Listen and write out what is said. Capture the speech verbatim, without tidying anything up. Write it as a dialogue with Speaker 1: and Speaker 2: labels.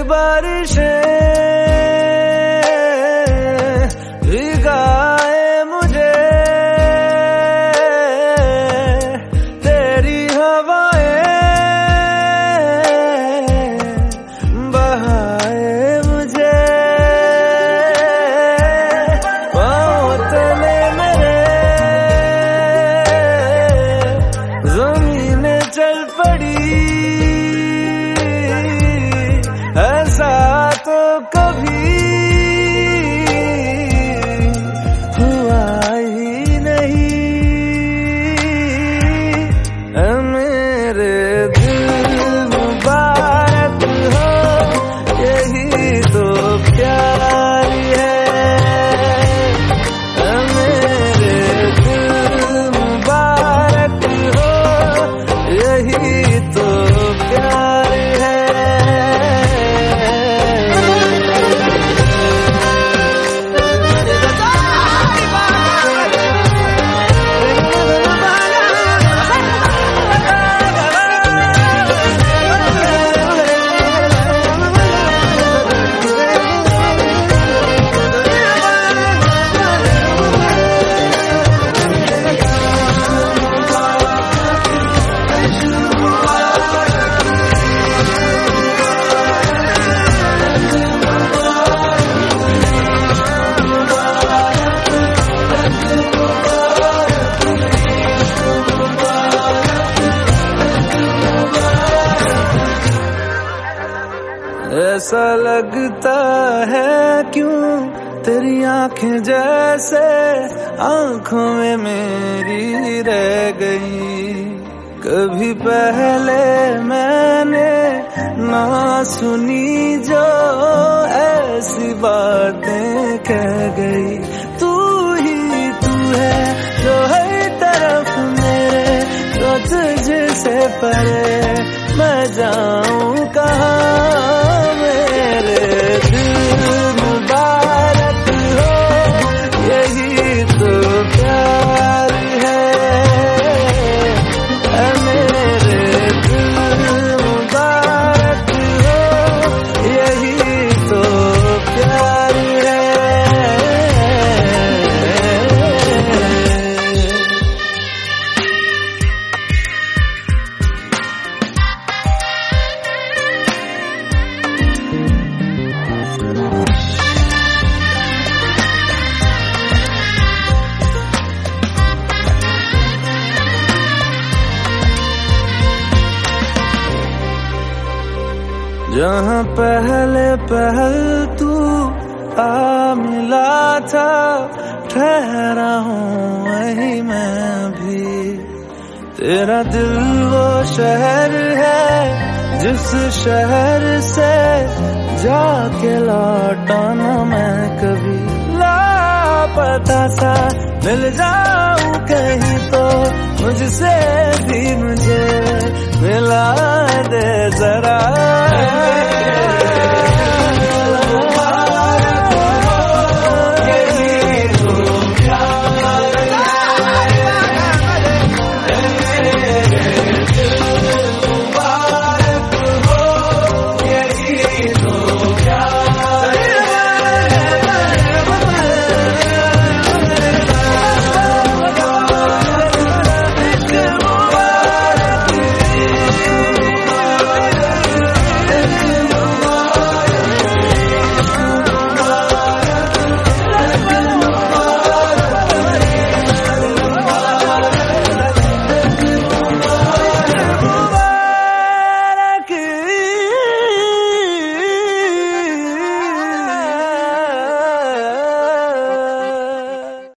Speaker 1: बारिशें भिगाए मुझे, तेरी हवाएं बहाए मुझे। पाँव तले मेरे ज़मीनें चल पड़ी, ऐसा तो कभी हुआ ही नहीं। ऐ मेरे दिल मुबारक हो, यही तो प्यार है। ऐ मेरे दिल मुबारक हो, यही तो प्यार है। ऐसा लगता है क्यों तेरी आंखें जैसे आंखों में मेरी रह गई। कभी पहले मैंने ना सुनी जो ऐसी बातें कह गई। तू ही तू है जो हर तरफ मेरे, तो तुझसे परे मैं जाऊं कहाँ। मेरे दिल मुबारक हो, यही तो प्यार है। ऐ मेरे दिल मुबारक हो, यही तो प्यार है। जहाँ पहले पहल तू आ मिला था, ठहरा हूँ वही मैं भी। तेरा दिल वो शहर है जिस शहर से जाके लौटा ना मैं कभी। लापता सा मिल जाऊं कहीं तो मुझसे भी मुझे मिला दे।